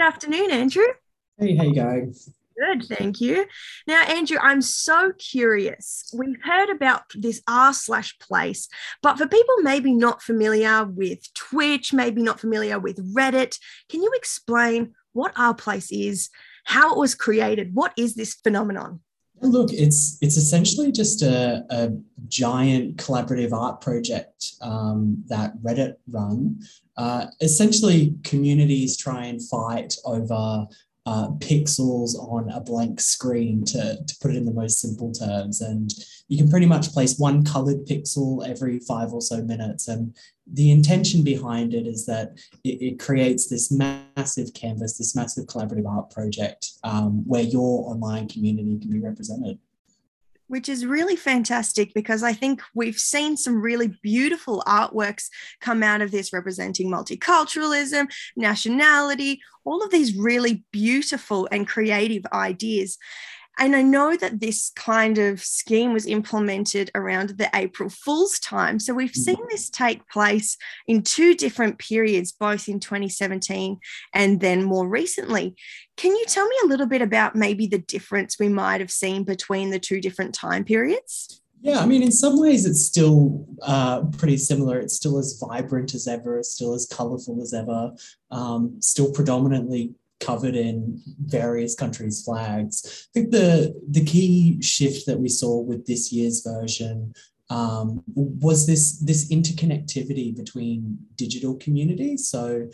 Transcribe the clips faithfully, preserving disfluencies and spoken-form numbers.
afternoon, Andrew. Hey, how you going? Good, thank you. Now, Andrew, I'm so curious. We've heard about this r slash place, but for people maybe not familiar with Twitch, maybe not familiar with Reddit, can you explain what r place is, how it was created? What is this phenomenon? Look, it's it's essentially just a, a giant collaborative art project um, that Reddit run. Uh, essentially, communities try and fight over uh, pixels on a blank screen, to, to put it in the most simple terms. And you can pretty much place one colored pixel every five or so minutes. And the intention behind it is that it, it creates this massive canvas, this massive collaborative art project um, where your online community can be represented. Which is really fantastic because I think we've seen some really beautiful artworks come out of this representing multiculturalism, nationality, all of these really beautiful and creative ideas. And I know that this kind of scheme was implemented around the April Fool's time. So we've seen this take place in two different periods, both in twenty seventeen and then more recently. Can you tell me a little bit about maybe the difference we might have seen between the two different time periods? Yeah, I mean, in some ways, it's still uh, pretty similar. It's still as vibrant as ever, it's still as colorful as ever, um, still predominantly covered in various countries' flags. I think the the key shift that we saw with this year's version um, was this this interconnectivity between digital communities. So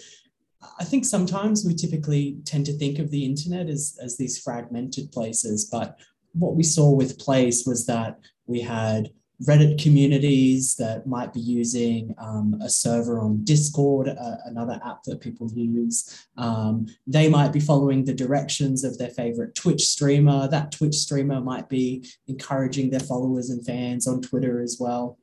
I think sometimes we typically tend to think of the internet as, as these fragmented places, but what we saw with Place was that we had Reddit communities that might be using um, a server on Discord, uh, another app that people use. Um, they might be following the directions of their favorite Twitch streamer. That Twitch streamer might be encouraging their followers and fans on Twitter as well.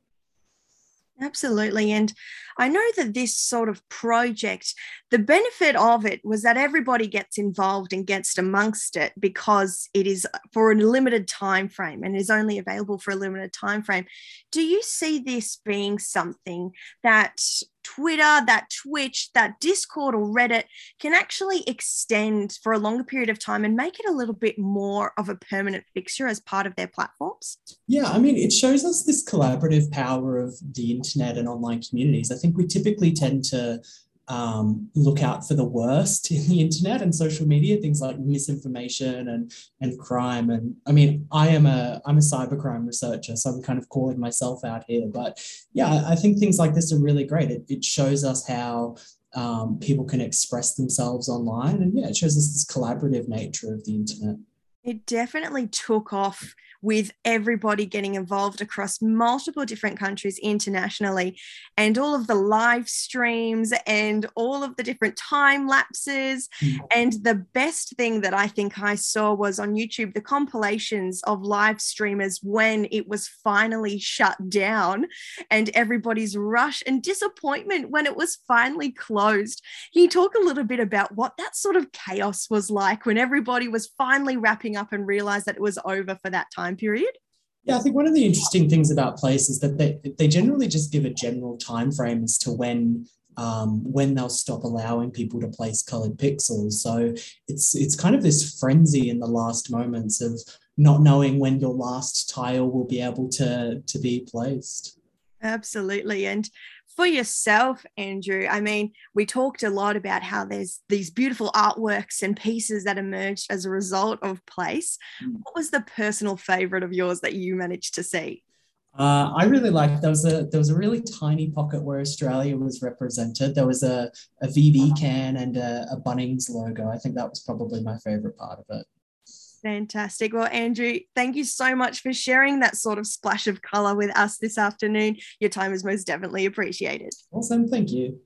Absolutely. And I know that this sort of project, the benefit of it was that everybody gets involved and gets amongst it because it is for a limited time frame and is only available for a limited time frame. Do you see this being something that Twitter, that Twitch, that Discord or Reddit can actually extend for a longer period of time and make it a little bit more of a permanent fixture as part of their platforms? Yeah, I mean, it shows us this collaborative power of the internet and online communities. I think we typically tend to um, look out for the worst in the internet and social media, things like misinformation and and crime. And I mean, I am a I'm a cybercrime researcher, so I'm kind of calling myself out here. But yeah, I think things like this are really great. It, it shows us how um, people can express themselves online, and yeah, it shows us this collaborative nature of the internet. It definitely took off with everybody getting involved across multiple different countries internationally, and all of the live streams and all of the different time lapses. And the best thing that I think I saw was on YouTube, the compilations of live streamers when it was finally shut down and everybody's rush and disappointment when it was finally closed. Can you talk a little bit about what that sort of chaos was like when everybody was finally wrapping up and realized that it was over for that time period? Yeah, I think one of the interesting things about Place is that they, they generally just give a general time frame as to when um, when they'll stop allowing people to place colored pixels. So it's it's kind of this frenzy in the last moments of not knowing when your last tile will be able to, to be placed. Absolutely. And for yourself, Andrew, I mean, we talked a lot about how there's these beautiful artworks and pieces that emerged as a result of Place. What was the personal favorite of yours that you managed to see? Uh, I really liked there was a there was a really tiny pocket where Australia was represented. There was a, a V B can and a, a Bunnings logo. I think that was probably my favorite part of it. Fantastic. Well, Andrew, thank you so much for sharing that sort of splash of color with us this afternoon. Your time is most definitely appreciated. Awesome, thank you.